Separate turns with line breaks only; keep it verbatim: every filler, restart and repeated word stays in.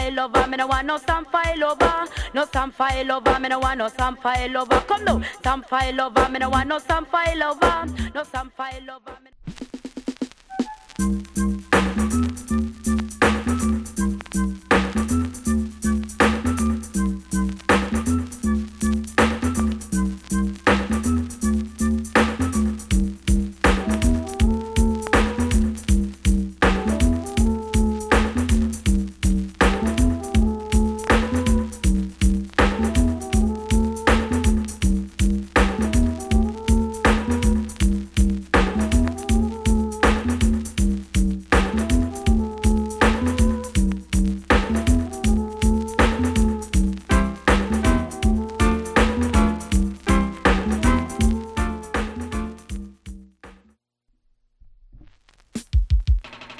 file lover. Me no want no some file lover. No some file lover. Me no want no some file lover. Come now, some file lover. Me no want no some file lover. No some file lover. Me...